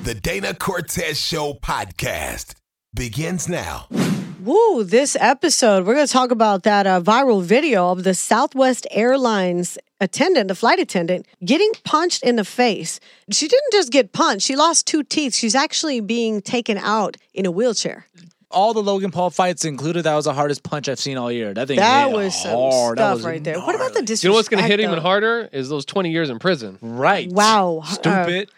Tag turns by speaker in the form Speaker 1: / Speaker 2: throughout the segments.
Speaker 1: The Dana Cortez Show podcast begins now.
Speaker 2: Woo, this episode, we're going to talk about that viral video of the Southwest Airlines attendant, the flight attendant, getting punched in the face. She didn't just get punched. She lost 2 teeth. She's actually being taken out in a wheelchair.
Speaker 3: All the Logan Paul fights included, that was the hardest punch I've seen all year. That
Speaker 2: was some
Speaker 3: hard.
Speaker 2: stuff right there. What about the disrespect?
Speaker 4: You know what's going to hit even harder is those 20 years in prison.
Speaker 3: Right.
Speaker 2: Wow.
Speaker 3: Stupid.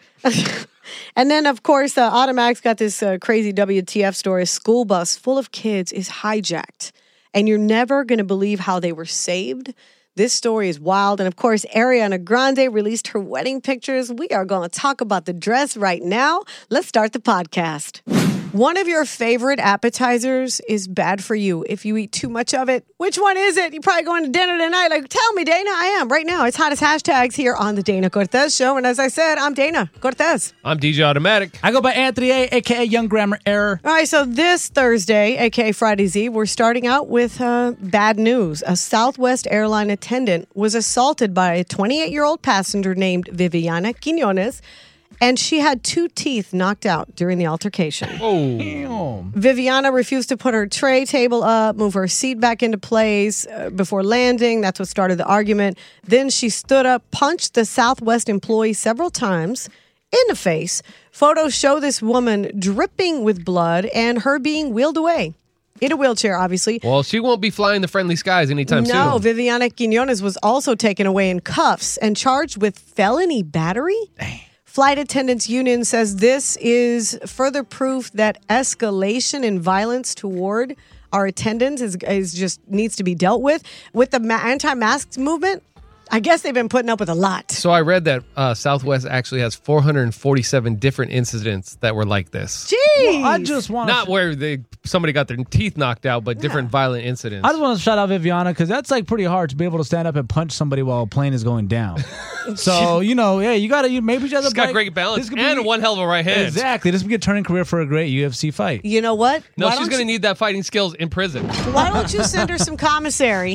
Speaker 2: And then, of course, Automatic's got this crazy WTF story. A school bus full of kids is hijacked. And you're never going to believe how they were saved. This story is wild. And, of course, Ariana Grande released her wedding pictures. We are going to talk about the dress right now. Let's start the podcast. One of your favorite appetizers is bad for you if you eat too much of it. Which one is it? You're probably going to dinner tonight. Like, tell me, Dana. I am right now. It's hottest hashtags here on the Dana Cortez Show. And as I said, I'm Dana Cortez.
Speaker 4: I'm DJ Automatic.
Speaker 3: I go by Anthony A, a.k.a. Young Grammar Error.
Speaker 2: All right, so this Thursday, a.k.a. Friday's Eve, we're starting out with bad news. A Southwest airline attendant was assaulted by a 28-year-old passenger named Viviana Quiñones, and she had 2 teeth knocked out during the altercation.
Speaker 4: Oh.
Speaker 2: Viviana refused to put her tray table up, move her seat back into place before landing. That's what started the argument. Then she stood up, punched the Southwest employee several times in the face. Photos show this woman dripping with blood and her being wheeled away. In a wheelchair, obviously.
Speaker 4: Well, she won't be flying the friendly skies anytime soon.
Speaker 2: No, Viviana Quiñones was also taken away in cuffs and charged with felony battery. Dang. Flight Attendants Union says this is further proof that escalation in violence toward our attendants is just needs to be dealt with. With the anti-mask movement, I guess they've been putting up with a lot.
Speaker 4: So I read that Southwest actually has 447 different incidents that were like this.
Speaker 2: Jeez.
Speaker 3: Well, I just want
Speaker 4: Not where somebody got their teeth knocked out, but different violent incidents.
Speaker 3: I just want to shout out Viviana because that's like pretty hard to be able to stand up and punch somebody while a plane is going down. So, you know, yeah, you got to, maybe you have
Speaker 4: She's got great balance and one hell of a right hand.
Speaker 3: Exactly. This would be a turning career for a great UFC fight.
Speaker 2: You know what?
Speaker 4: No, she's going to need that fighting skills in prison.
Speaker 2: Why don't you send her some commissary?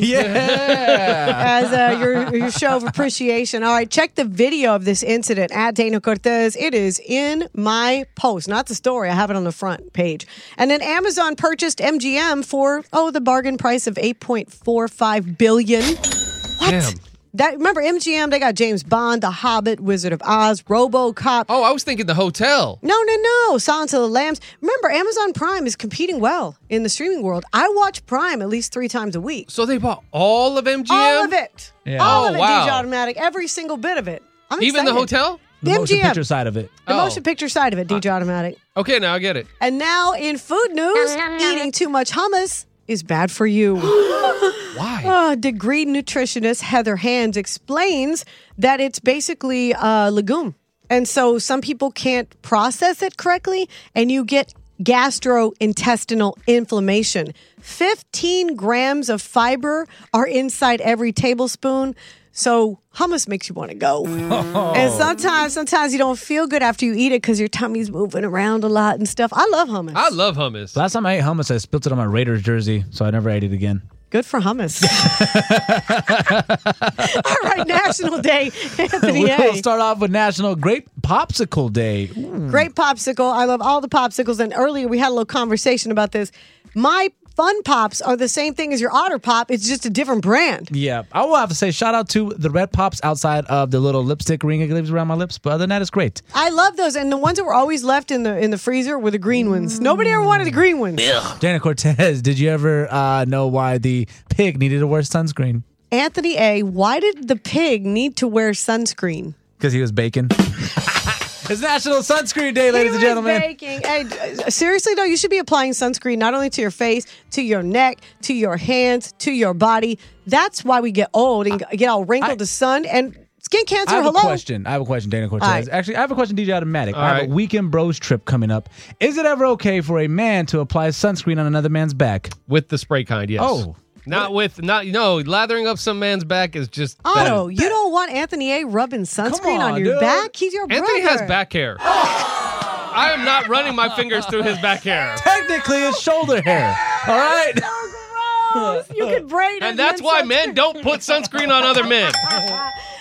Speaker 3: Yeah.
Speaker 2: As your show of appreciation. All right, check the video of this incident at Dana Cortez. It is in my post, not the story. I have it on the front page. And then Amazon purchased MGM for, the bargain price of $8.45 billion. What?
Speaker 4: Damn.
Speaker 2: Remember MGM, they got James Bond, The Hobbit, Wizard of Oz, RoboCop.
Speaker 4: Oh, I was thinking the hotel.
Speaker 2: No. Silence of the Lambs. Remember, Amazon Prime is competing well in the streaming world. I watch Prime at least 3 times a week.
Speaker 4: So they bought all of MGM?
Speaker 2: All of it.
Speaker 3: Yeah.
Speaker 2: All of it,
Speaker 4: wow.
Speaker 2: DJ Automatic. Every single bit of it. I'm
Speaker 4: Even
Speaker 2: excited.
Speaker 4: the hotel?
Speaker 3: The motion
Speaker 2: MGM.
Speaker 3: picture side of it.
Speaker 2: The
Speaker 4: Oh.
Speaker 2: motion picture side of it, DJ Automatic.
Speaker 4: Okay, now I get it.
Speaker 2: And now in food news, eating too much hummus is bad for you.
Speaker 4: Why?
Speaker 2: Degree nutritionist Heather Hands explains that it's basically a legume. And so some people can't process it correctly, and you get gastrointestinal inflammation. 15 grams of fiber are inside every tablespoon. So hummus makes you want to go. And sometimes you don't feel good after you eat it because your tummy's moving around a lot and stuff. I love hummus.
Speaker 4: I love hummus.
Speaker 3: Last time I ate hummus, I spilled it on my Raiders jersey, so I never ate it again.
Speaker 2: Good for hummus. All right, National Day, Anthony A.
Speaker 3: We'll start off with National Grape Popsicle Day.
Speaker 2: Great popsicle. I love all the popsicles. And earlier we had a little conversation about this. My Fun Pops are the same thing as your Otter Pop. It's just a different brand.
Speaker 3: Yeah, I will have to say shout out to the Red Pops outside of the little lipstick ring it leaves around my lips. But other than that, it's great.
Speaker 2: I love those. And the ones that were always left in the freezer were the green ones. Nobody ever wanted the green ones.
Speaker 3: Dana Cortez, did you ever know why the pig needed to wear sunscreen?
Speaker 2: Anthony A., why did the pig need to wear sunscreen?
Speaker 3: Because he was baking. It's National Sunscreen Day, ladies and gentlemen.
Speaker 2: Baking. Hey, seriously, though, you should be applying sunscreen not only to your face, to your neck, to your hands, to your body. That's why we get old and get all wrinkled. The sun and skin cancer.
Speaker 3: I have
Speaker 2: hello.
Speaker 3: a question, Dana Cortez.
Speaker 2: Right.
Speaker 3: Actually, I have a question, DJ Automatic.
Speaker 4: All
Speaker 3: I have
Speaker 4: right.
Speaker 3: a Weekend Bros trip coming up. Is it ever okay for a man to apply sunscreen on another man's back?
Speaker 4: With the spray kind, yes.
Speaker 3: Oh.
Speaker 4: Lathering up some man's back is just
Speaker 2: Otto, you don't want Anthony A. rubbing sunscreen on your
Speaker 3: dude.
Speaker 2: back? He's your brother.
Speaker 4: Anthony has back hair. I am not running my fingers through his back hair.
Speaker 3: Technically, it's shoulder hair. All right.
Speaker 2: So gross. You could braid it.
Speaker 4: And that's why men don't put sunscreen on other men.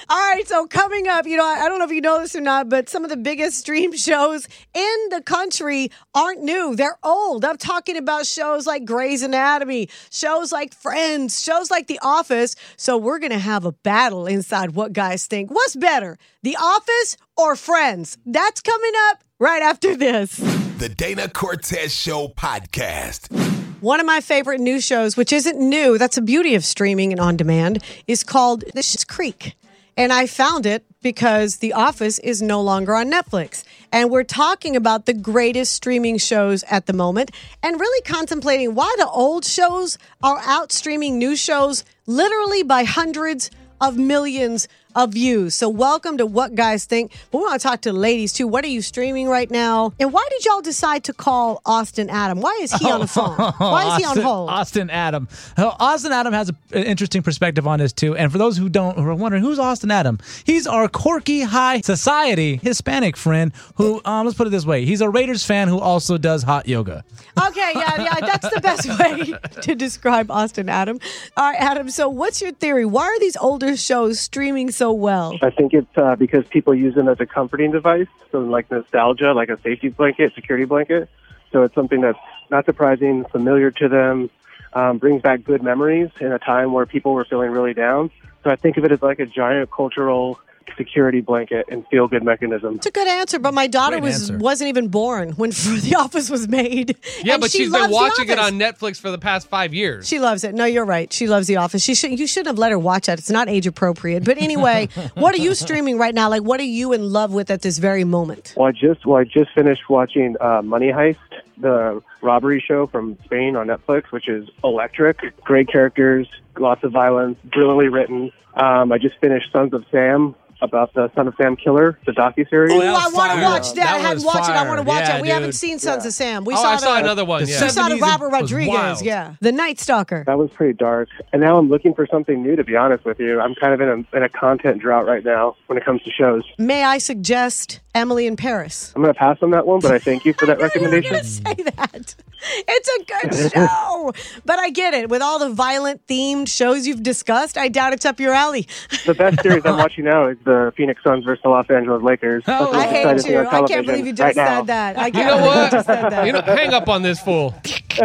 Speaker 2: All right, so coming up, I don't know if you know this or not, but some of the biggest stream shows in the country aren't new. They're old. I'm talking about shows like Grey's Anatomy, shows like Friends, shows like The Office. So we're going to have a battle inside What Guys Think. What's better, The Office or Friends? That's coming up right after this.
Speaker 1: The Dana Cortez Show podcast.
Speaker 2: One of my favorite new shows, which isn't new, that's the beauty of streaming and on demand, is called Schitt's Creek. And I found it because The Office is no longer on Netflix. And we're talking about the greatest streaming shows at the moment and really contemplating why the old shows are out streaming new shows literally by hundreds of millions of views. So welcome to What Guys Think. But we want to talk to the ladies too. What are you streaming right now? And why did y'all decide to call Austin Adam? Why is he on the phone? Why is he on hold?
Speaker 3: Austin Adam. Austin Adam has an interesting perspective on this too. And for those who are wondering, who's Austin Adam? He's our quirky, high society Hispanic friend who, let's put it this way, he's a Raiders fan who also does hot yoga.
Speaker 2: Okay, yeah, that's the best way to describe Austin Adam. All right, Adam, so what's your theory? Why are these older shows streaming so well?
Speaker 5: I think it's because people use them as a comforting device, so like nostalgia, like a safety blanket, security blanket. So it's something that's not surprising, familiar to them, brings back good memories in a time where people were feeling really down. So I think of it as like a giant cultural security blanket and feel-good mechanism.
Speaker 2: It's a good answer, but my daughter wasn't even born when The Office was made.
Speaker 4: Yeah,
Speaker 2: and
Speaker 4: but she's been watching it on Netflix for the past 5 years.
Speaker 2: She loves it. No, you're right. She loves The Office. You shouldn't have let her watch that. It's not age appropriate. But anyway, what are you streaming right now? Like, what are you in love with at this very moment?
Speaker 5: Well, I just finished watching Money Heist, the robbery show from Spain on Netflix, which is electric. Great characters, lots of violence, brilliantly written. I just finished Sons of Sam, about the Son of Sam killer, the docuseries.
Speaker 2: Oh, I want to watch that. I hadn't watched it. I want to watch it. We haven't seen Sons of Sam.
Speaker 4: I saw another one.
Speaker 2: We saw the Robert Rodriguez. Yeah, The Night Stalker.
Speaker 5: That was pretty dark. And now I'm looking for something new, to be honest with you. I'm kind of in a content drought right now when it comes to shows.
Speaker 2: May I suggest Emily in Paris?
Speaker 5: I'm going to pass on that one, but I thank you for that recommendation.
Speaker 2: You were going to say that. It's a good show. But I get it. With all the violent themed shows you've discussed, I doubt it's up your alley.
Speaker 5: The best series I'm watching now is the Phoenix Suns versus the Los Angeles Lakers.
Speaker 2: I hate you. I can't believe you just said that. I can't believe you just said that.
Speaker 4: Hang up on this fool.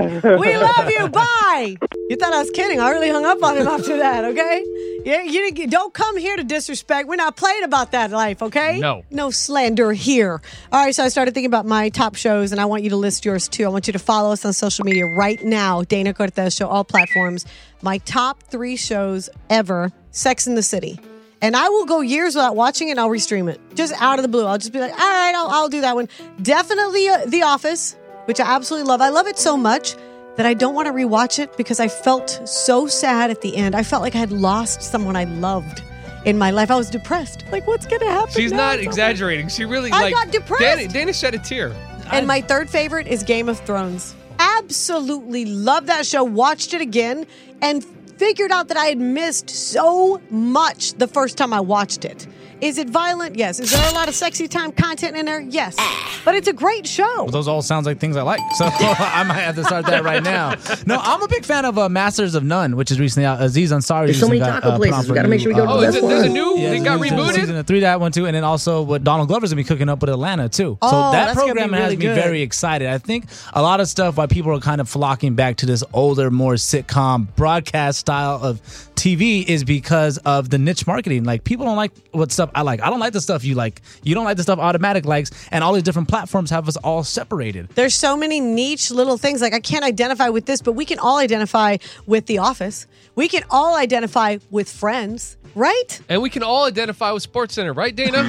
Speaker 2: We love you. Bye. You thought I was kidding. I really hung up on him after that, okay? Yeah, you don't come here to disrespect. We're not playing about that life, okay? No slander here. All right, so I started thinking about my top shows, and I want you to list yours too. I want you to follow us on social media right now, Dana Cortez Show, all platforms. My top 3 shows ever, Sex and the City. And I will go years without watching it, and I'll restream it. Just out of the blue. I'll just be like, all right, I'll do that one. Definitely The Office, which I absolutely love. I love it so much that I don't want to rewatch it because I felt so sad at the end. I felt like I had lost someone I loved in my life. I was depressed. Like, what's going to happen
Speaker 4: She's
Speaker 2: now?
Speaker 4: Not exaggerating. She really,
Speaker 2: I got depressed.
Speaker 4: Dana shed a tear.
Speaker 2: And my third favorite is Game of Thrones. Absolutely love that show. Watched it again and figured out that I had missed so much the first time I watched it. Is it violent? Yes. Is there a lot of sexy time content in there? Yes. But it's a great show.
Speaker 3: Well, those all sounds like things I like. So I might have to start that right now. No, I'm a big fan of Masters of None, which is recently out. Aziz Ansari.
Speaker 6: There's so many taco places. We got to make sure we go to the best one.
Speaker 4: There's a new, they got rebooted?
Speaker 3: Season 3, that one too. And then also what Donald Glover's going to be cooking up with Atlanta too.
Speaker 2: Oh,
Speaker 3: so that
Speaker 2: that's
Speaker 3: program
Speaker 2: really
Speaker 3: has me very excited. I think a lot of stuff why people are kind of flocking back to this older, more sitcom broadcast style of TV is because of the niche marketing. Like, people don't like what stuff I like. I don't like the stuff you like. You don't like the stuff Automatic likes. And all these different platforms have us all separated.
Speaker 2: There's so many niche little things. Like, I can't identify with this, but we can all identify with The Office. We can all identify with Friends, right?
Speaker 4: And we can all identify with SportsCenter, right, Dana?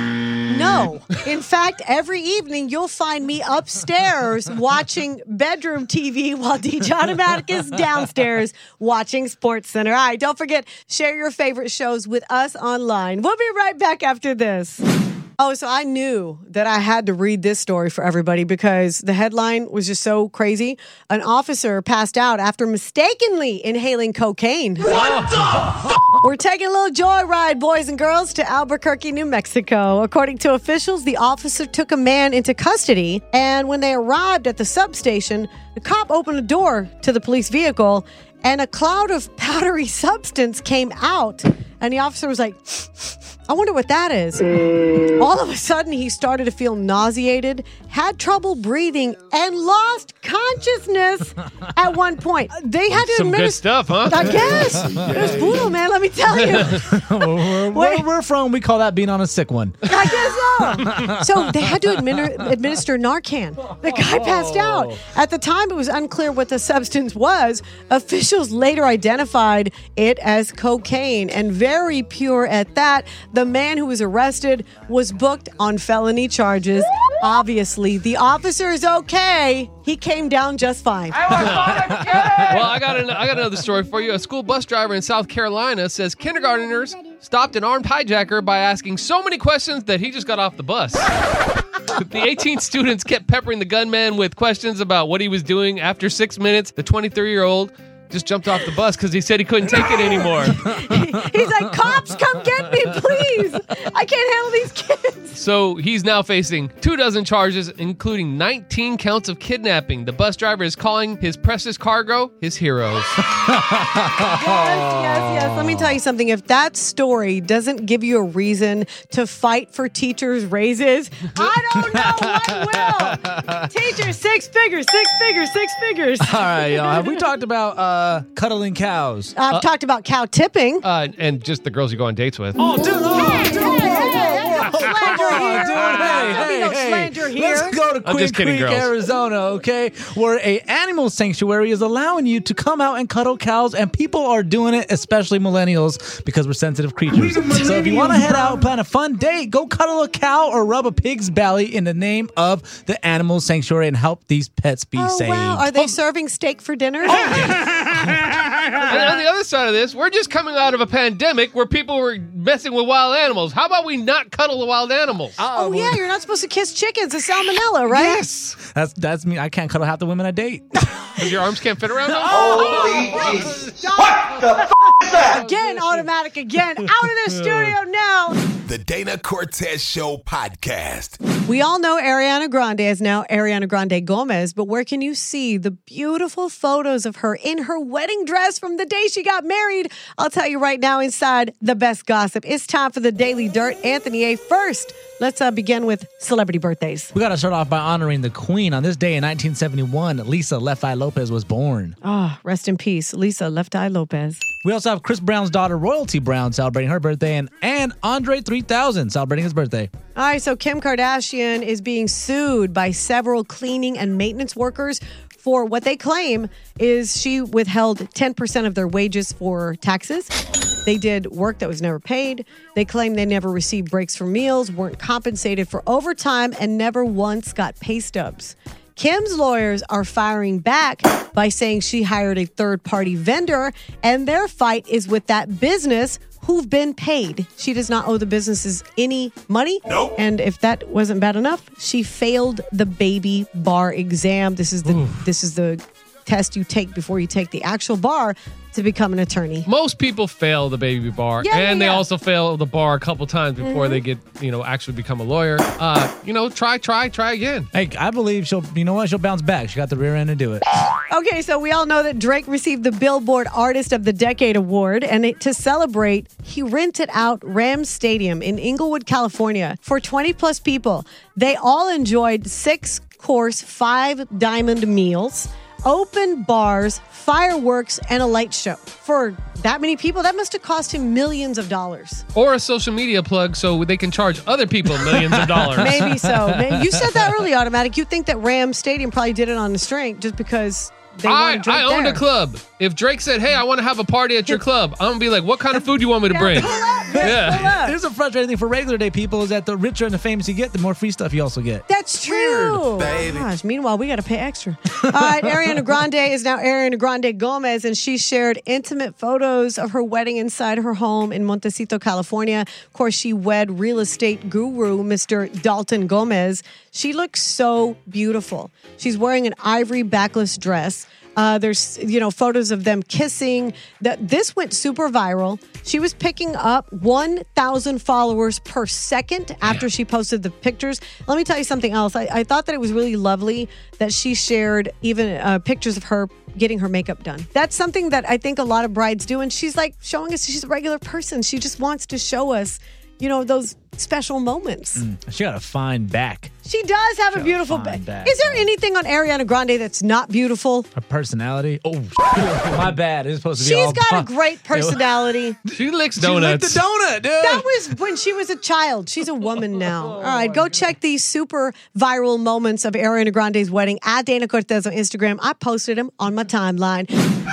Speaker 2: No. In fact, every evening you'll find me upstairs watching bedroom TV while DJ Automatic is downstairs watching SportsCenter. All right, don't forget, share your favorite shows with us online. We'll be right back after this. Oh, so I knew that I had to read this story for everybody because the headline was just so crazy. An officer passed out after mistakenly inhaling cocaine. What the fuck? We're taking a little joyride, boys and girls, to Albuquerque, New Mexico. According to officials, the officer took a man into custody, and when they arrived at the substation, the cop opened the door to the police vehicle, and a cloud of powdery substance came out And the officer was like, I wonder what that is. All of a sudden, he started to feel nauseated, had trouble breathing, and lost consciousness at one point. They had to
Speaker 4: Some good stuff, huh?
Speaker 2: I guess. It was brutal, man. Let me tell you.
Speaker 3: Where we're from, we call that being on a sick one.
Speaker 2: I guess so. So they had to administer Narcan. The guy passed out. At the time, it was unclear what the substance was. Officials later identified it as cocaine, and very pure at that. The man who was arrested was booked on felony charges. Obviously, the officer is okay. He came down just fine.
Speaker 4: Well, I got another story for you. A school bus driver in South Carolina says kindergartners stopped an armed hijacker by asking so many questions that he just got off the bus. The 18 students kept peppering the gunman with questions about what he was doing. After 6 minutes, the 23-year-old just jumped off the bus because he said he couldn't take it anymore.
Speaker 2: He's like, cops, come get me, please. I can't handle these kids.
Speaker 4: So he's now facing 24 charges, including 19 counts of kidnapping. The bus driver is calling his precious cargo his heroes.
Speaker 2: Yes. Let me tell you something. If that story doesn't give you a reason to fight for teachers' raises, I don't know what will. Teachers, six figures.
Speaker 3: All right, y'all. Have we talked about cuddling cows?
Speaker 2: I've talked about cow tipping.
Speaker 4: And just the girls you go on dates with.
Speaker 2: Slander here.
Speaker 3: Let's go to Queen Creek, Arizona, okay? Where a animal sanctuary is allowing you to come out and cuddle cows, and people are doing it, especially millennials, because we're sensitive creatures. So if you want to head out and plan a fun date, go cuddle a cow or rub a pig's belly in the name of the animal sanctuary and help these pets be saved.
Speaker 2: Wow. Are they serving steak for dinner?
Speaker 4: And on the other side of this, we're just coming out of a pandemic where people were messing with wild animals. How about we not cuddle the wild animals?
Speaker 2: Oh, yeah. You're not supposed to kiss chickens. It's salmonella, right?
Speaker 3: Yes. That's me. I can't cuddle half the women I date.
Speaker 4: Because your arms can't fit around them?
Speaker 1: Holy Jesus. What the f*** is that?
Speaker 2: Again, automatic again. Out of the studio now.
Speaker 1: The Dana Cortez Show podcast.
Speaker 2: We all know Ariana Grande is now Ariana Grande Gomez, but where can you see the beautiful photos of her in her wedding dress from the day she got married? I'll tell you right now inside the best gossip. It's time for the Daily Dirt. Anthony A. First, let's begin with celebrity birthdays.
Speaker 3: We got to start off by honoring the queen. On this day in 1971, Lisa Left Eye Lopez was born.
Speaker 2: Rest in peace, Lisa Left Eye Lopez.
Speaker 3: We also have Chris Brown's daughter, Royalty Brown, celebrating her birthday, and Andre 3000 celebrating his birthday.
Speaker 2: All right, so Kim Kardashian is being sued by several cleaning and maintenance workers for what they claim is she withheld 10% of their wages for taxes. They did work that was never paid. They claim they never received breaks for meals, weren't compensated for overtime, and never once got pay stubs. Kim's lawyers are firing back by saying she hired a third-party vendor, and their fight is with that business who've been paid. She does not owe the businesses any money.
Speaker 1: Nope.
Speaker 2: And if that wasn't bad enough, she failed the baby bar exam. This is the test you take before you take the actual bar to become an attorney.
Speaker 4: Most people fail the baby bar, and they also fail the bar a couple times before they get, actually become a lawyer. Try again.
Speaker 3: Hey, I believe she'll bounce back. She got the rear end to do it.
Speaker 2: Okay, so we all know that Drake received the Billboard Artist of the Decade award, and to celebrate, he rented out Rams Stadium in Inglewood, California for 20 plus people. They all enjoyed 6-course, 5-diamond meals, open bars, fireworks, and a light show. For that many people, that must have cost him millions of dollars.
Speaker 4: Or a social media plug so they can charge other people millions of dollars.
Speaker 2: Maybe so. You said that early, Automatic. You think that Rams Stadium probably did it on the string just because they wanted Drake
Speaker 4: I own
Speaker 2: there.
Speaker 4: a club. If Drake said, hey, I want to have a party at your club, I'm going to be like, what kind of food do you want me to bring? Yeah.
Speaker 3: Here's a frustrating thing for regular day people is that the richer and the famous you get, the more free stuff you also get.
Speaker 2: That's true.
Speaker 1: baby.
Speaker 2: Gosh, meanwhile, we got to pay extra. All right, Ariana Grande is now Ariana Grande Gomez, and she shared intimate photos of her wedding inside her home in Montecito, California. Of course, she wed real estate guru, Mr. Dalton Gomez. She looks so beautiful. She's wearing an ivory backless dress. There's, photos of them kissing. This went super viral. She was picking up 1,000 followers per second after she posted the pictures. Let me tell you something else. I thought that it was really lovely that she shared even pictures of her getting her makeup done. That's something that I think a lot of brides do. And she's like showing us she's a regular person. She just wants to show us, those special moments.
Speaker 3: She got a fine back.
Speaker 2: She does have a beautiful back. Is there anything on Ariana Grande that's not beautiful?
Speaker 3: Her personality? Oh, my bad. It's supposed to be
Speaker 2: She's got a great personality.
Speaker 4: She licks donuts.
Speaker 3: She licked the donut, dude.
Speaker 2: That was when she was a child. She's a woman now. All right, go check these super viral moments of Ariana Grande's wedding at Dana Cortez on Instagram. I posted them on my timeline.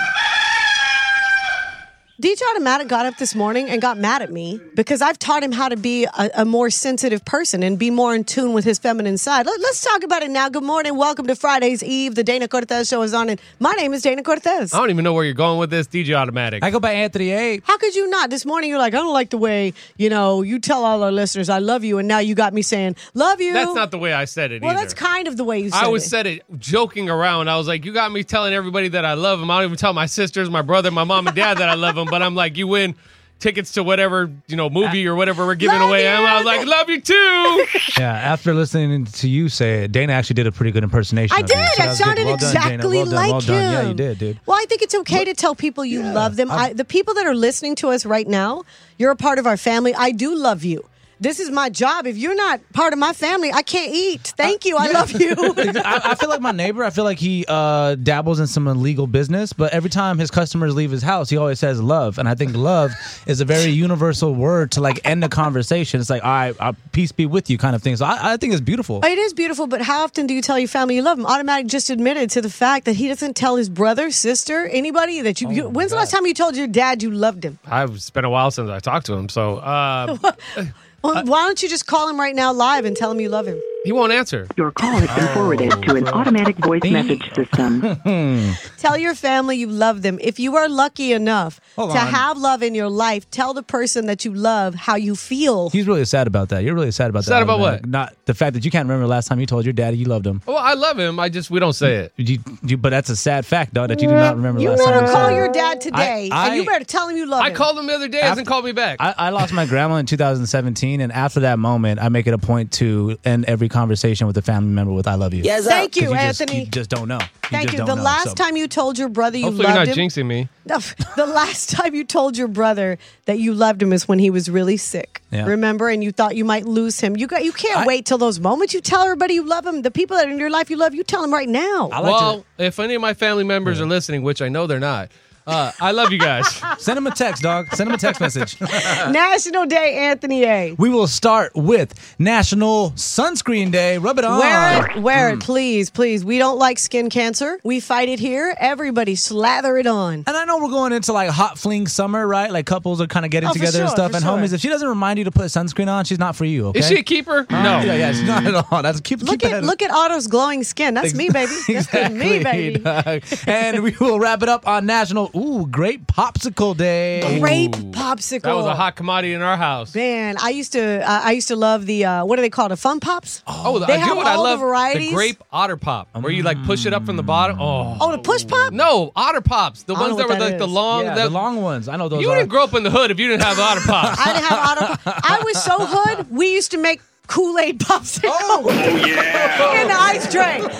Speaker 2: DJ Automatic got up this morning and got mad at me because I've taught him how to be a more sensitive person and be more in tune with his feminine side. Let's talk about it now. Good morning. Welcome to Friday's Eve. The Dana Cortez Show is on, and my name is Dana Cortez.
Speaker 4: I don't even know where you're going with this, DJ Automatic.
Speaker 3: I go by Anthony A.
Speaker 2: How could you not? This morning you're like, I don't like the way, you tell all our listeners I love you, and now you got me saying, love you.
Speaker 4: That's not the way I said it either.
Speaker 2: Well, that's kind of the way you said it.
Speaker 4: said it joking around. I was like, you got me telling everybody that I love them. I don't even tell my sisters, my brother, my mom and dad that I love them, but I'm like, you win tickets to whatever, movie or whatever we're giving
Speaker 2: love
Speaker 4: away.
Speaker 2: You.
Speaker 4: And I was like, love you too.
Speaker 3: Yeah, after listening to you say it, Dana actually did a pretty good impersonation.
Speaker 2: I
Speaker 3: of
Speaker 2: did.
Speaker 3: you. So
Speaker 2: It sounded exactly like him.
Speaker 3: Yeah, you did, dude.
Speaker 2: Well, I think it's okay to tell people you love them. The people that are listening to us right now, you're a part of our family. I do love you. This is my job. If you're not part of my family, I can't eat. Thank you. I love you.
Speaker 3: I feel like my neighbor. I feel like he dabbles in some illegal business, but every time his customers leave his house, he always says love. And I think love is a very universal word to like end the conversation. It's like, all right, peace be with you kind of thing. So I think it's beautiful.
Speaker 2: It is beautiful, but how often do you tell your family you love them? Automatic just admitted to the fact that he doesn't tell his brother, sister, anybody that you. When's the last time you told your dad you loved him?
Speaker 4: It's been a while since I talked to him, so...
Speaker 2: Well, why don't you just call him right now live and tell him you love him?
Speaker 4: He won't answer.
Speaker 6: Your call has been forwarded to an automatic voice message system.
Speaker 2: Tell your family you love them. If you are lucky enough to have love in your life, tell the person that you love how you feel.
Speaker 3: He's really sad about that. You're really sad about that.
Speaker 4: Sad about what?
Speaker 3: Not the fact that you can't remember the last time you told your daddy you loved him.
Speaker 4: Well, I love him. We don't say it.
Speaker 3: But that's a sad fact, though, that you do not remember the last time.
Speaker 2: You better
Speaker 3: you
Speaker 2: call
Speaker 3: said
Speaker 2: your
Speaker 3: it.
Speaker 2: dad today, and you better tell him you love him.
Speaker 4: I called him the other day. He hasn't called me back.
Speaker 3: I lost my grandma in 2017, and after that moment, I make it a point to end every conversation with a family member with "I love you."
Speaker 2: Yes, thank you, Anthony.
Speaker 3: You just don't know.
Speaker 2: Thank you. The last time you told your brother you
Speaker 4: Hopefully
Speaker 2: loved him.
Speaker 4: you're not jinxing me.
Speaker 2: The last time you told your brother that you loved him is when he was really sick.
Speaker 3: Yeah.
Speaker 2: Remember? And you thought you might lose him. You can't wait till those moments. You tell everybody you love him. The people that are in your life you love, you tell them right now.
Speaker 4: If any of my family members are listening, which I know they're not, I love you guys.
Speaker 3: Send him a text, dog. Send him a text message.
Speaker 2: National Day, Anthony A.
Speaker 3: We will start with National Sunscreen Day. Rub it on.
Speaker 2: Wear it, please, please. We don't like skin cancer. We fight it here. Everybody slather it on.
Speaker 3: And I know we're going into like hot fling summer, right? Like couples are kind of getting together and stuff. And homies, if she doesn't remind you to put sunscreen on, she's not for you, okay?
Speaker 4: Is she a keeper? No.
Speaker 3: Yeah, she's not at all. That's
Speaker 2: look at Otto's glowing skin. That's me, baby. That's me, baby.
Speaker 3: And we will wrap it up on National Grape Popsicle Day.
Speaker 2: Grape Popsicle.
Speaker 4: That was a hot commodity in our house.
Speaker 2: Man, I used to love the what are they called? The Fun Pops.
Speaker 4: They have
Speaker 2: all the varieties.
Speaker 4: The grape Otter Pop, where you like push it up from the bottom.
Speaker 2: Oh, the push pop?
Speaker 4: No, Otter Pops. The ones that were like the long.
Speaker 3: Yeah, the long ones. I know those.
Speaker 4: You didn't grow up in the hood if you didn't have Otter Pops.
Speaker 2: I didn't have Otter Pops. I was so hood. We used to make Kool-Aid popsicles.
Speaker 1: Oh, yeah.
Speaker 2: In the ice trays.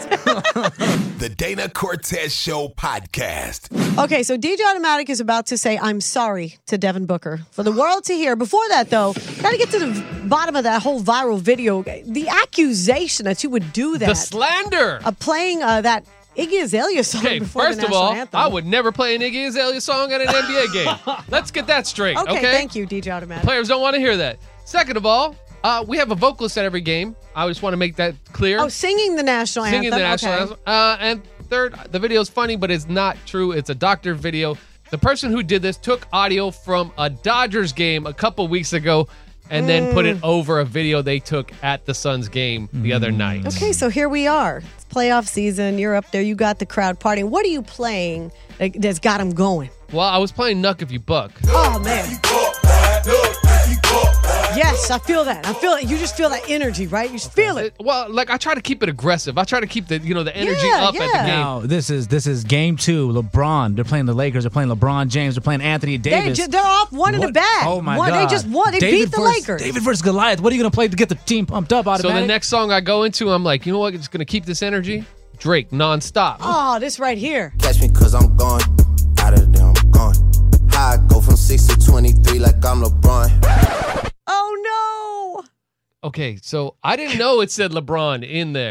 Speaker 1: The Dana Cortez Show podcast.
Speaker 2: Okay, so DJ Automatic is about to say, I'm sorry to Devin Booker for the world to hear. Before that, though, got to get to the bottom of that whole viral video. The accusation that you would do that.
Speaker 4: The slander.
Speaker 2: Playing that Iggy Azalea song before
Speaker 4: first
Speaker 2: the
Speaker 4: of
Speaker 2: national
Speaker 4: all,
Speaker 2: anthem.
Speaker 4: I would never play an Iggy Azalea song at an NBA game. Let's get that straight, okay?
Speaker 2: Thank you, DJ Automatic.
Speaker 4: Players don't want to hear that. Second of all, we have a vocalist at every game. I just want to make that clear.
Speaker 2: Oh, singing the national anthem.
Speaker 4: Singing the national anthem. And third, the video is funny, but it's not true. It's a doctor video. The person who did this took audio from a Dodgers game a couple weeks ago and then put it over a video they took at the Suns game the other night.
Speaker 2: Okay, so here we are. It's playoff season. You're up there. You got the crowd partying. What are you playing that's got them going?
Speaker 4: Well, I was playing Knuck If You Buck.
Speaker 2: Oh, man. Yes, I feel that. I feel it. You just feel that energy, right? You just feel it.
Speaker 4: Well, like I try to keep it aggressive. I try to keep the the energy
Speaker 2: Yeah,
Speaker 4: up at the
Speaker 2: yeah.
Speaker 4: game.
Speaker 3: Now this is game 2. LeBron. They're playing the Lakers. They're playing LeBron James. They're playing Anthony Davis.
Speaker 2: They're off one in the bag.
Speaker 3: Oh my
Speaker 2: God.
Speaker 3: God!
Speaker 2: They just won. They beat the Lakers.
Speaker 3: David versus Goliath. What are you gonna play to get the team pumped up?
Speaker 4: So
Speaker 3: Automatic?
Speaker 4: the next song I go into, I'm like, you know what? It's gonna keep this energy. Drake, nonstop.
Speaker 2: Oh, this right here.
Speaker 7: Catch me cause I'm gone. Out of there, I'm gone. How I go from 6 to 23 like I'm LeBron.
Speaker 2: Oh no.
Speaker 4: Okay, so I didn't know it said LeBron in there.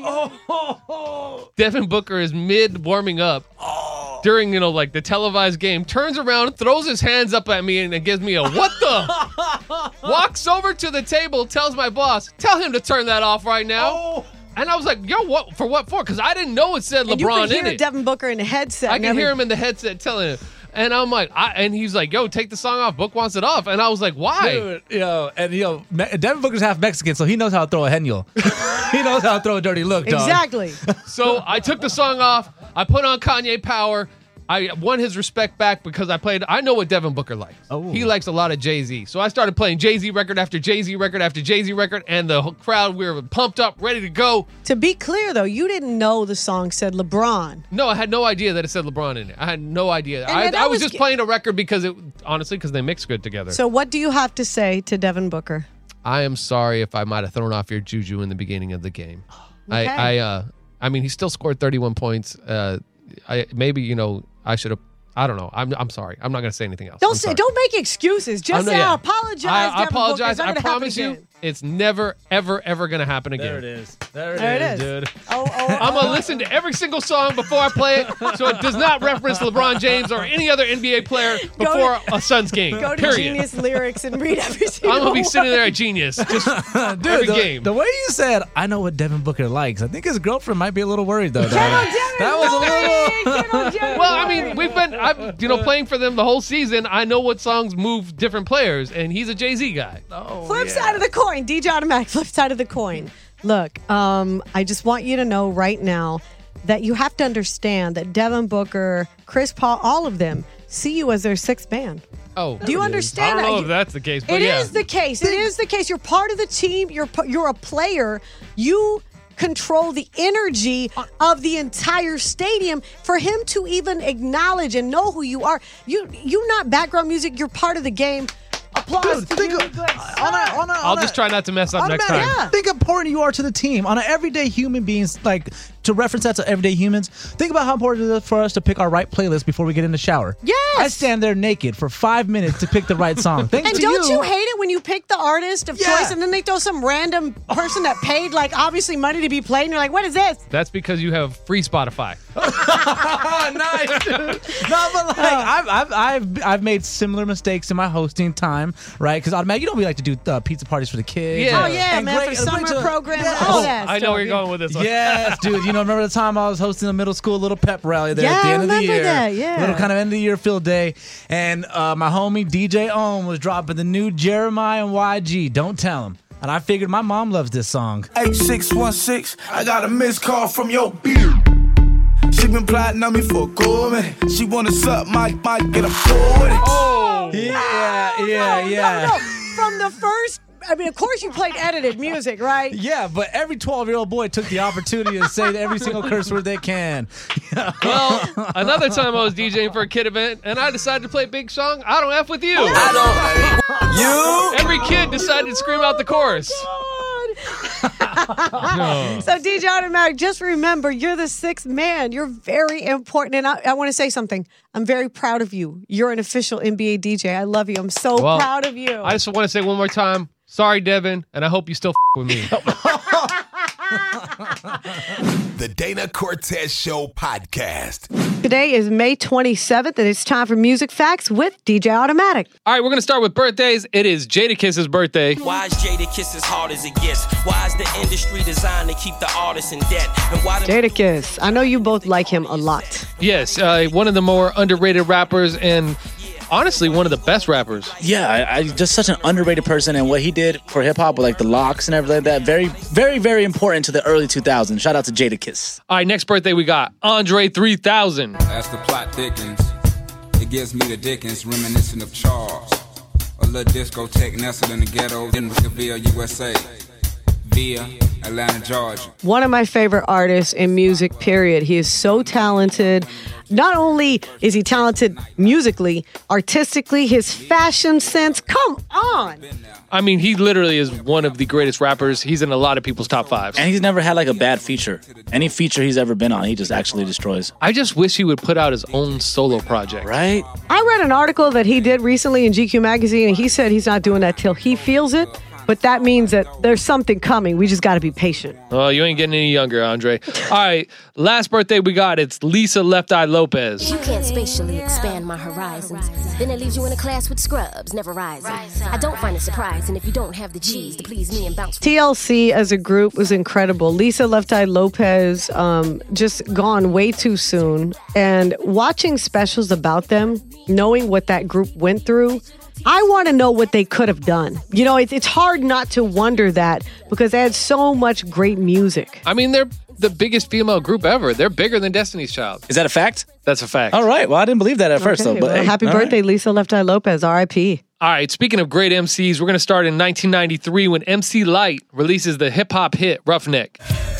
Speaker 4: Devin Booker is mid warming up during, like the televised game, turns around, throws his hands up at me and gives me a what the? Walks over to the table, tells my boss, tell him to turn that off right now. And I was like, yo, what for? Because I didn't know it said
Speaker 2: And you
Speaker 4: LeBron
Speaker 2: can
Speaker 4: in
Speaker 2: hear
Speaker 4: it.
Speaker 2: Devin Booker in the headset.
Speaker 4: I can hear him in the headset telling him. And I'm like, and he's like, yo, take the song off. Book wants it off. And I was like, why?
Speaker 3: Dude, Devin Booker's half Mexican, so he knows how to throw a henyo. He knows how to throw a dirty look, dog.
Speaker 2: Exactly.
Speaker 4: So I took the song off. I put on Kanye Power. I won his respect back because I know what Devin Booker likes.
Speaker 3: Oh.
Speaker 4: He likes a lot of Jay-Z. So I started playing Jay-Z record after Jay-Z record after Jay-Z record, and the whole crowd, we were pumped up, ready to go.
Speaker 2: To be clear, though, you didn't know the song said LeBron.
Speaker 4: No, I had no idea that it said LeBron in it. I had no idea.
Speaker 2: And then
Speaker 4: I was
Speaker 2: was
Speaker 4: just playing a record because they mix good together.
Speaker 2: So what do you have to say to Devin Booker?
Speaker 4: I am sorry if I might have thrown off your juju in the beginning of the game.
Speaker 2: Okay.
Speaker 4: I mean, he still scored 31 points. I should have. I don't know. I'm sorry. I'm not going to say anything else.
Speaker 2: Don't make excuses. Just say, I apologize.
Speaker 4: I
Speaker 2: Devin Booker.
Speaker 4: apologize.
Speaker 2: It's not
Speaker 4: I
Speaker 2: gonna
Speaker 4: promise
Speaker 2: happen
Speaker 4: you,
Speaker 2: again.
Speaker 4: it's never, ever, ever going to happen again.
Speaker 3: There it is. There
Speaker 2: There
Speaker 3: it
Speaker 2: it
Speaker 3: is,
Speaker 2: is.
Speaker 3: dude.
Speaker 4: I'm going to listen to every single song before I play it, so it does not reference LeBron James or any other NBA player before a Suns game.
Speaker 2: Go to
Speaker 4: period.
Speaker 2: Genius Lyrics and read every single
Speaker 4: I'm going to be
Speaker 2: one.
Speaker 4: sitting there at Genius just
Speaker 3: Dude,
Speaker 4: every
Speaker 3: the,
Speaker 4: game.
Speaker 3: the way you said, I know what Devin Booker likes. I think his girlfriend might be a little worried, though. dog.
Speaker 2: That was
Speaker 4: Well, I mean, I'm playing for them the whole season. I know what songs move different players, and he's a Jay-Z guy.
Speaker 2: Flip side of the coin. DJ Automatic, flip side of the coin. Look, I just want you to know right now that you have to understand that Devin Booker, Chris Paul, all of them see you as their sixth man.
Speaker 4: Oh,
Speaker 2: Do you understand
Speaker 4: I don't know
Speaker 2: that?
Speaker 4: if that's the case, but
Speaker 2: It
Speaker 4: yeah.
Speaker 2: is the case. It is the case. You're part of the team. You're a player. You control the energy of the entire stadium. For him to even acknowledge and know who you are, you not background music. You're part of the game. Applause
Speaker 3: Dude,
Speaker 2: to
Speaker 3: think
Speaker 2: you.
Speaker 3: of-
Speaker 2: Good
Speaker 4: I'll just try not to mess up next time.
Speaker 2: Yeah.
Speaker 3: Think how important you are to the team. On an everyday human beings, like to reference that to everyday humans, think about how important it is for us to pick our right playlist before we get in the shower.
Speaker 2: Yes.
Speaker 3: I stand there naked for 5 minutes to pick the right song. Thanks
Speaker 2: And
Speaker 3: to
Speaker 2: don't you hate it when you pick the artist of
Speaker 3: Yeah.
Speaker 2: choice and then they throw some random person that paid like obviously money to be played and you're like, what is this?
Speaker 4: That's because you have free Spotify.
Speaker 3: Nice, dude. No, but like I've made similar mistakes in my hosting time, right? Because automatic, you know, we like to do pizza parties for the kids.
Speaker 4: Yeah.
Speaker 2: Oh yeah,
Speaker 3: And
Speaker 2: man,
Speaker 3: great-
Speaker 2: for summer
Speaker 3: great to-
Speaker 2: programs,
Speaker 3: Yes.
Speaker 2: all that.
Speaker 4: I know
Speaker 2: stuff,
Speaker 4: where you're
Speaker 2: yeah.
Speaker 4: going with this one.
Speaker 3: Yes, dude. You know, remember the time I was hosting a middle school little pep rally there
Speaker 2: Yeah,
Speaker 3: at the
Speaker 2: I
Speaker 3: end of the
Speaker 2: remember
Speaker 3: year.
Speaker 2: that, yeah.
Speaker 3: Little kind of end of the year field day. And my homie DJ Ohm was dropping the new Jeremiah and YG. Don't tell him. And I figured my mom loves this song.
Speaker 8: 8616, I got a missed call from your beer. She been plotting on me for a cool minute. She wanna suck my get a full with it.
Speaker 4: Oh,
Speaker 3: Yeah.
Speaker 2: No. From the first, I mean, of course you played edited music, right?
Speaker 3: Yeah, but every 12-year-old boy took the opportunity to say every single curse word they can.
Speaker 4: well, another time I was DJing for a kid event and I decided to play Big Song, I Don't F With You. Every kid decided to scream out the chorus.
Speaker 2: So DJ Automatic, just remember, you're the sixth man. You're very important. And I want to say something. I'm very proud of you. You're an official NBA DJ. I love you. I'm so
Speaker 4: Well,
Speaker 2: proud of you.
Speaker 4: I just want to say one more time, sorry, Devin, and I hope you still with me.
Speaker 1: The Dana Cortez Show podcast.
Speaker 2: Today is May 27th, and it's time for Music Facts with DJ Automatic.
Speaker 4: All right, we're going to start with birthdays. It is Jadakiss's birthday.
Speaker 9: Why is Jadakiss as hard as it gets? Why is the industry designed to keep the artists in debt? And why do
Speaker 2: Jadakiss, I know you both like him a lot.
Speaker 4: Yes, one of the more underrated rappers and honestly one of the best rappers.
Speaker 10: Yeah, I just such an underrated person, and what he did for hip hop with like the locks and everything like that, very, very, very important to the early 2000s. Shout out to Jadakiss.
Speaker 4: All right, next birthday we got Andre 3000.
Speaker 11: As the plot thickens, it gives me the Dickens, reminiscent of Charles. A little discotheque nestled in the ghetto in Via, USA. Via Atlanta, Georgia.
Speaker 2: One of my favorite artists in music, period. He is so talented. Not only is he talented musically, artistically, his fashion sense. Come on.
Speaker 4: I mean, he literally is one of the greatest rappers. He's in a lot of people's top 5s.
Speaker 10: And he's never had like a bad feature. Any feature he's ever been on, he just actually destroys.
Speaker 4: I just wish he would put out his own solo project.
Speaker 10: Right?
Speaker 2: I read an article that he did recently in GQ magazine, and he said he's not doing that till he feels it. But that means that there's something coming. We just got to be patient.
Speaker 4: Oh, you ain't getting any younger, Andre. All right, last birthday we got, it's Lisa Left Eye Lopez.
Speaker 12: You can't spatially expand my horizons. Then it leaves you in a class with scrubs, never rising. I don't find it surprising if you don't have the G's to please me and bounce.
Speaker 2: TLC as a group was incredible. Lisa Left Eye Lopez just gone way too soon. And watching specials about them, knowing what that group went through, I want to know what they could have done. You know, it's hard not to wonder that because they had so much great music.
Speaker 4: I mean, they're the biggest female group ever. They're bigger than Destiny's Child.
Speaker 10: Is that a fact?
Speaker 4: That's a fact.
Speaker 10: All right. Well, I didn't believe that at first, though. But
Speaker 2: well,
Speaker 10: hey,
Speaker 2: happy birthday, Lisa Left Eye Lopez, R.I.P.
Speaker 4: All right, speaking of great MCs, we're going to start in 1993 when MC Lyte releases the hip-hop hit Roughneck.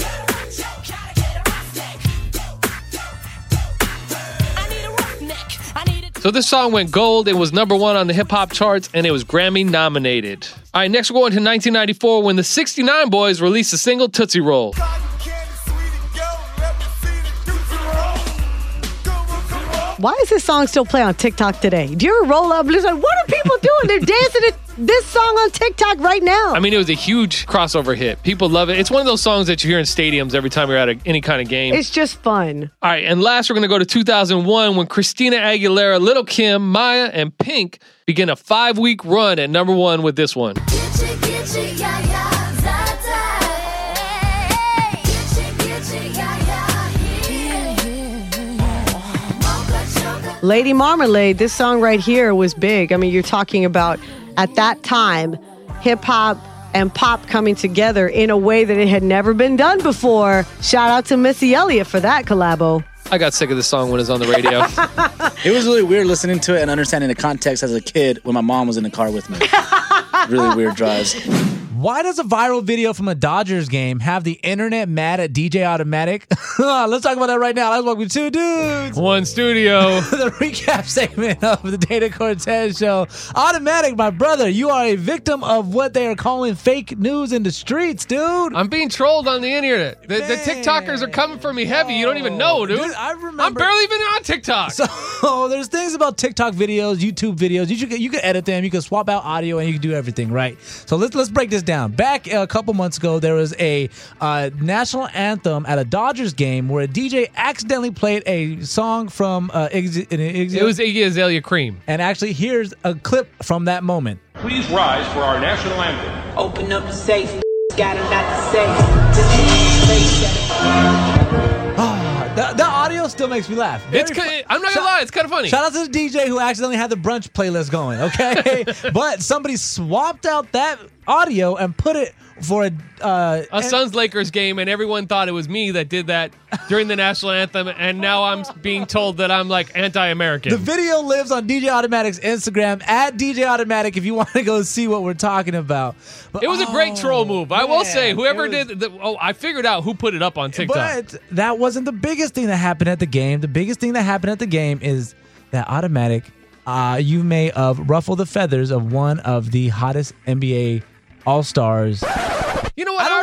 Speaker 4: So this song went gold. It was number 1 on the hip-hop charts, and it was Grammy nominated. All right, next we're going to 1994 when the 69 Boys released the single Tootsie Roll.
Speaker 2: Why is this song still play on TikTok today? Do you ever roll up and it's like, what are people doing? They're dancing to this song on TikTok right now.
Speaker 4: I mean, it was a huge crossover hit. People love it. It's one of those songs that you hear in stadiums every time you're at any kind of game.
Speaker 2: It's just fun.
Speaker 4: All right, and last we're going to go to 2001 when Christina Aguilera, Lil' Kim, Maya, and Pink begin a 5-week run at number 1 with this one.
Speaker 2: Lady Marmalade, this song right here was big. I mean, you're talking about, at that time, hip-hop and pop coming together in a way that it had never been done before. Shout out to Missy Elliott for that collabo.
Speaker 4: I got sick of this song when it was on the radio.
Speaker 10: It was really weird listening to it and understanding the context as a kid when my mom was in the car with me. Really weird drives.
Speaker 3: Why does a viral video from a Dodgers game have the internet mad at DJ Automatic? Let's talk about that right now. Let's walk with 2 dudes.
Speaker 4: 1 studio.
Speaker 3: The recap segment of the Dana Cortez Show. Automatic, my brother, you are a victim of what they are calling fake news in the streets, dude.
Speaker 4: I'm being trolled on the internet. The TikTokers are coming for me heavy. You don't even know, dude.
Speaker 3: I remember.
Speaker 4: I'm barely even on TikTok.
Speaker 3: So there's things about TikTok videos, YouTube videos. You can edit them. You can swap out audio, and you can do everything, right? So let's break this down. Back a couple months ago, there was a national anthem at a Dodgers game where a DJ accidentally played a song from Iggy.
Speaker 4: It was Iggy Azalea Cream.
Speaker 3: And actually, here's a clip from that moment.
Speaker 13: Please rise for our national anthem.
Speaker 14: Open up the safe, got a lot to say.
Speaker 3: The audio still makes me laugh.
Speaker 4: I'm not gonna lie, it's kind of funny.
Speaker 3: Shout out to the DJ who accidentally had the brunch playlist going, okay? But somebody swapped out that audio and put it for
Speaker 4: a Suns Lakers game, and everyone thought it was me that did that during the national anthem, and now I'm being told that I'm like anti-American.
Speaker 3: The video lives on DJ Automatic's Instagram at DJ Automatic if you want to go see what we're talking about. But,
Speaker 4: it was a great troll move. I will say, whoever did I figured out who put it up on TikTok.
Speaker 3: But that wasn't the biggest thing that happened at the game. The biggest thing that happened at the game is that Automatic, you may have ruffled the feathers of one of the hottest NBA All-Stars.
Speaker 4: You know what?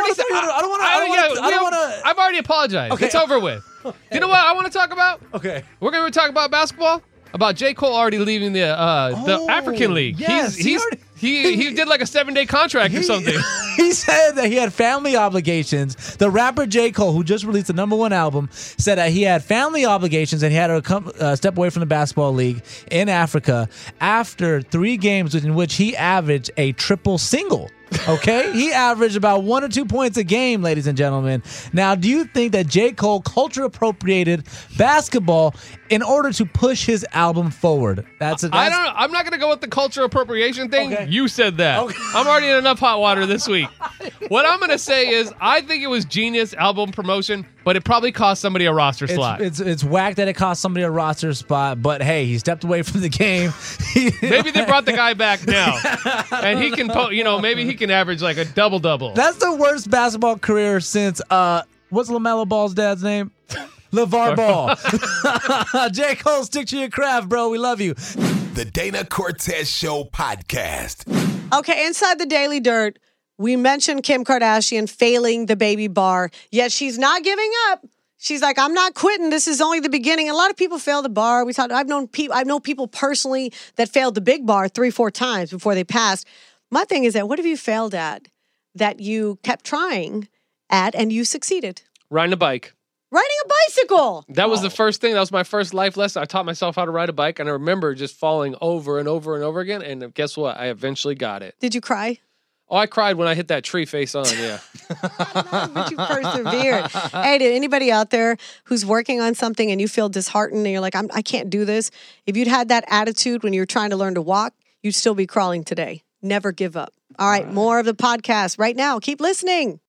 Speaker 4: I've already apologized. Okay. It's over with. You know what I want to talk about?
Speaker 3: Okay.
Speaker 4: We're going to talk about basketball. About J. Cole already leaving the African League.
Speaker 3: Yes,
Speaker 4: he did like a 7-day contract or something.
Speaker 3: He said that he had family obligations. The rapper J. Cole, who just released the #1 album, said that he had family obligations and he had to step away from the basketball league in Africa after 3 games in which he averaged a triple single. Okay? He averaged about 1 or 2 points a game, ladies and gentlemen. Now, do you think that J. Cole culture appropriated basketball in order to push his album forward?
Speaker 4: I don't know. I'm not going to go with the culture appropriation thing. Okay. You said that. Okay. I'm already in enough hot water this week. What I'm going to say is I think it was genius album promotion, but it probably cost somebody a roster slot.
Speaker 3: It's whack that it cost somebody a roster spot, but hey, he stepped away from the game.
Speaker 4: Maybe they brought the guy back now, and he can, maybe he can average like a double-double.
Speaker 3: That's the worst basketball career since, what's LaMelo Ball's dad's name? LeVar Ball. J. Cole, stick to your craft, bro. We love you.
Speaker 1: The Dana Cortez Show podcast.
Speaker 2: Okay, inside the Daily Dirt, we mentioned Kim Kardashian failing the baby bar, yet she's not giving up. She's like, I'm not quitting. This is only the beginning. A lot of people fail the bar. I've known people personally that failed the big bar 3-4 times before they passed. My thing is that what have you failed at that you kept trying at and you succeeded?
Speaker 4: Riding a bike.
Speaker 2: Riding a bicycle.
Speaker 4: That was the first thing. That was my first life lesson. I taught myself how to ride a bike, and I remember just falling over and over and over again. And guess what? I eventually got it.
Speaker 2: Did you cry?
Speaker 4: Oh, I cried when I hit that tree face on, yeah.
Speaker 2: But you persevered. Hey, to anybody out there who's working on something and you feel disheartened and you're like, I can't do this. If you'd had that attitude when you were trying to learn to walk, you'd still be crawling today. Never give up. All right, more of the podcast right now. Keep listening.